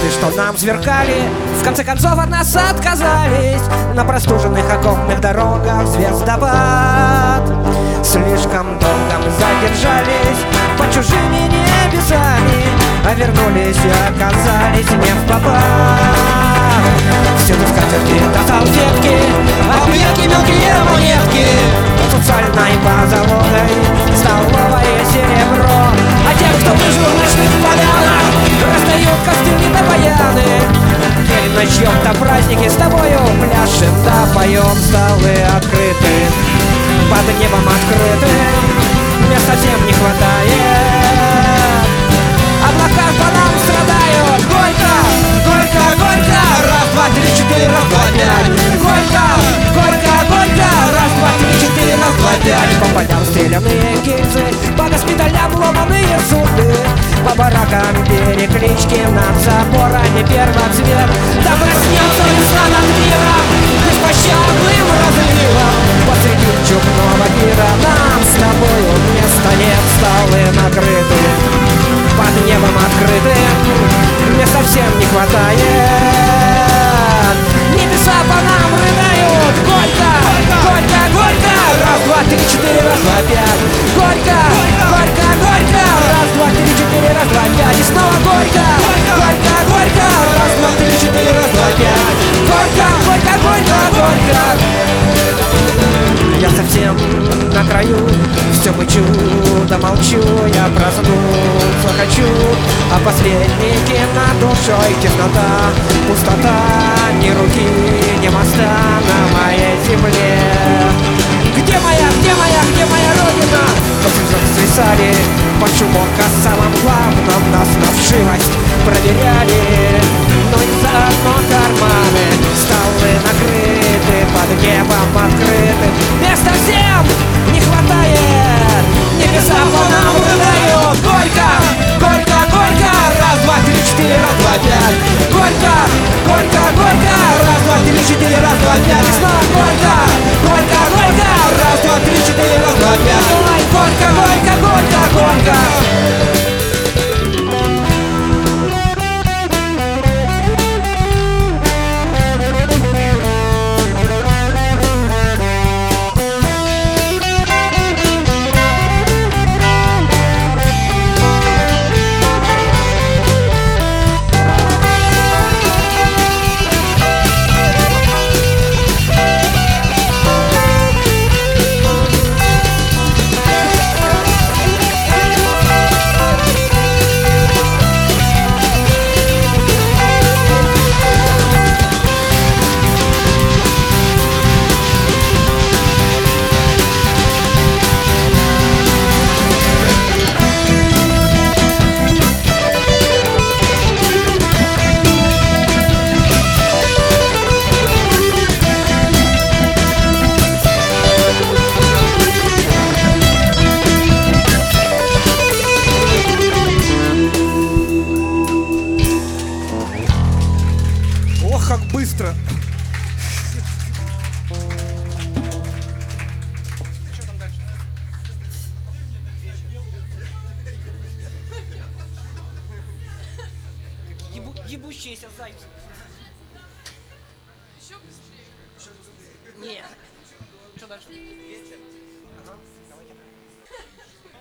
Звезды, что нам сверкали, в конце концов от нас отказались. На простуженных окопных дорогах звездопад. Слишком долго мы задержались под чужими небесами, а вернулись и оказались не в попад. Всюду скатерти до салфетки, объедки, мелкие монетки, социальной позолотой столовое серебро. А тех, кто выжил в ночных полянах, раздают костыли до баяны. Или на чьем-то празднике с тобою пляшем да поем. Столы открыты, под небом открытым, места всем не хватает. Облака по нам страдают. Горько, горько, горько. Раз, два, три, четыре, раз, два, пять. Горько, горько, горько. Раз, два, три, четыре, раз, два, пять. По полям стреляные гильзы, по госпиталям ломаные зубы, по баракам переклички, над заборами первоцвет. Да проснется весна над миром беспощадным разливом. Посреди чудного мира нам с тобою места нет. Столы накрыты, под небом открытым, мне совсем не хватает. Небеса по нам рыдают. Горько, горько, горько. Раз, два, три, четыре, раз, два, пять. Горько, горько, горько. Раз, два, три, четыре, раз, два, пять. И снова горько, горько, горько. Раз, два, три, четыре, раз, два, пять. Горько, горько, горько, горько. Я совсем на краю, все мычу да молчу. Я проснуться хочу, а посредники над душой темнота, пустота, ни руки, ни моста на моей земле. Где моя, где моя, где моя родина? Посвежок свисали под шумок, о самом главном нас на вшивость проверяли. Но и заодно карманы, столы накрыты, под небом открыты, места всем не хватает. Небеса по нам рыдают. Горько, горько, горько. Раз, два, три, четыре, раз, два, пять. Горько, горько, горько. Раз, два, три, четыре, раз, два, пять. И снова горько, горько, горько. Раз, два, три, четыре, раз, два, пять. Ой, горько, горько, горько, горько. Ох, как быстро! Что там дальше? Ебущиеся зайцы. Еще быстрее. Нет. Что дальше? Ага.